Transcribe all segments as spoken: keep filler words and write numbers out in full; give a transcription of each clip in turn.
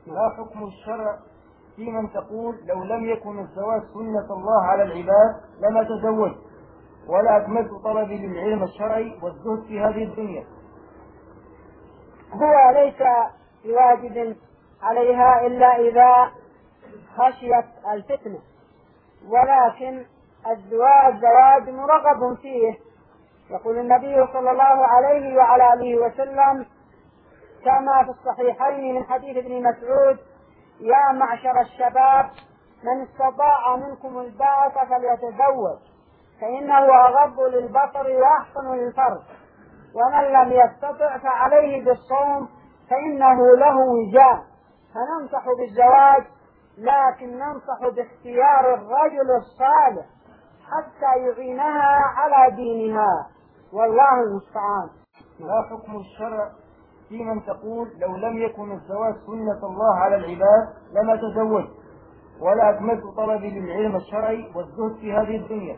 ما حكم الشرع في من تقول لو لم يكن الزواج سنة الله على العباد لما تزوج ولا أكملت طلبي للعلم الشرعي والزهد في هذه الدنيا؟ هو ليس بواجب عليها إلا إذا خشيت الفتنة، ولكن الزواج زواج مرغب فيه. يقول النبي صلى الله عليه وعلى آله وسلم كما في الصحيحين من حديث ابن مسعود: يا معشر الشباب من استطاع منكم الباءة فليتزوج فإنه أغض للبصر وأحسن للفرج، ومن لم يستطع فعليه بالصوم فإنه له وجاء. فننصح بالزواج، لكن ننصح باختيار الرجل الصالح حتى يعينها على دينها، والله المستعان. ما حكم الشرع في من تقول لو لم يكن الزواج سنة الله على العباد لما تزوج ولا أكملت طلبي للعلم الشرعي والزهد في هذه الدنيا؟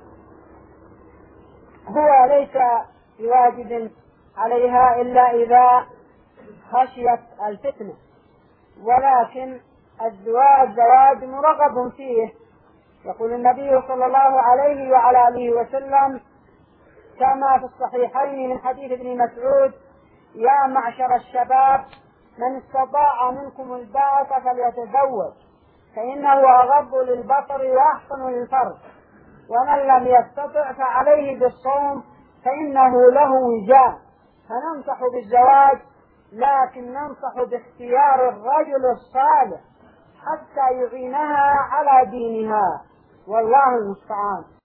هو ليس بواجب عليها إلا إذا خشيت الفتنة، ولكن الزواج زواج مرغب فيه. يقول النبي صلى الله عليه وعلى آله وسلم كما في الصحيحين من حديث ابن مسعود: يا معشر الشباب من استطاع منكم الباءة فليتزوج فإنه أغض للبصر وأحسن للفرج، ومن لم يستطع فعليه بالصوم فإنه له وجاء. فننصح بالزواج، لكن ننصح باختيار الرجل الصالح حتى يعينها على دينها، والله المستعان.